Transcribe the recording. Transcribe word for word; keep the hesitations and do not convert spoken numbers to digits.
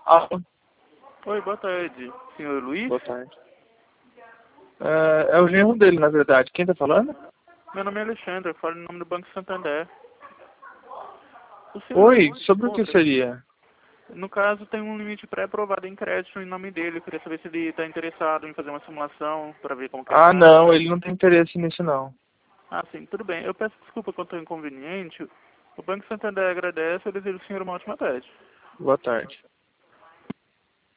Alô? Oi, boa tarde. Senhor Luiz? Boa tarde. É, é o genro dele, na verdade. Quem tá falando? Meu nome é Alexandre, eu falo em nome do Banco Santander. O senhor Oi, Luiz sobre o que Cobra, seria? no caso, tem um limite pré-aprovado em crédito em nome dele. Eu queria saber se ele está interessado em fazer uma simulação para ver como que é a Ah, taxa. não, ele não tem interesse nisso, não. Ah, sim, tudo bem. Eu peço desculpa quanto ao inconveniente. O Banco Santander agradece e eu desejo ao senhor uma ótima tarde. Boa tarde.